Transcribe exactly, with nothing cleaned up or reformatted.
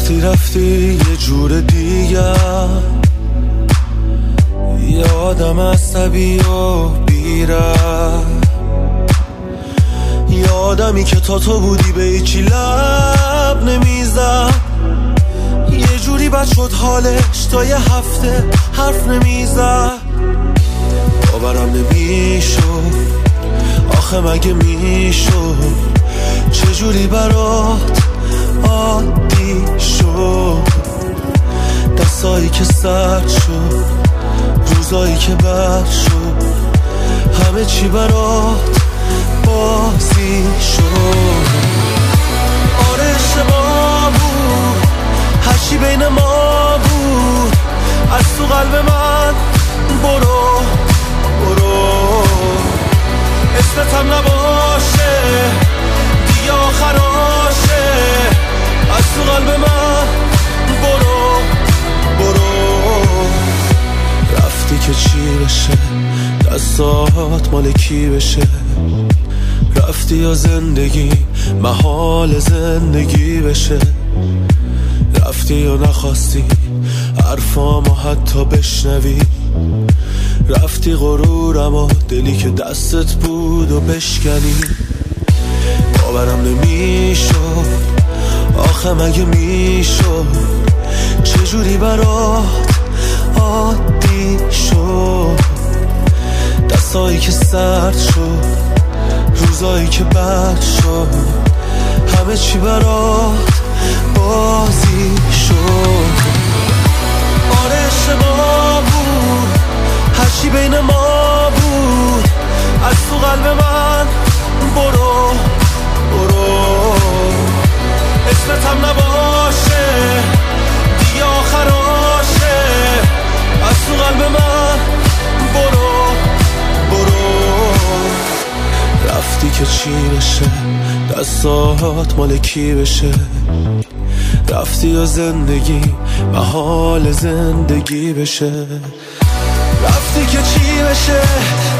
وقتی رفتی یه جور دیگر، یه آدم عصبی و بیره، یه آدمی که تا تو بودی به هیچی لب نمیزد، یه جوری بد شد حالش تا یه هفته حرف نمیزد. باورم نمیشد آخه مگه میشد چجوری برات عادی شد، دستایی که سرد شد، روزایی که بد شد، همه چی برات بازی شد. آره اشتباه بود، هرچی بین ما بود از تو قلب من برو برو، اسمت هم نباشه دیگه آخراشه، از تو قلب من برو برو. رفتی که چی بشه، دستات مال کی بشه، رفتی یا زندگی محال زندگی بشه، رفتی یا نخواستی حرفامو حتی بشنوی، رفتی غرورم و دلی که دستت بود و بشکنی. باورم نمیشد آخه مگه میشد چجوری برات عادی شد، دستایی که سرد شد، روزایی که بد شد، همه چی برات بازی شد. آره اشتباه بود، هرچی بین ما بود از تو قلب من برو برو، اسمت هم نباشه دیگه آخراشه، از تو قلب من برو برو. رفتی که چی بشه، دستات مال کی بشه، رفتی یا زندگی محال زندگی بشه، رفتی که چی بشه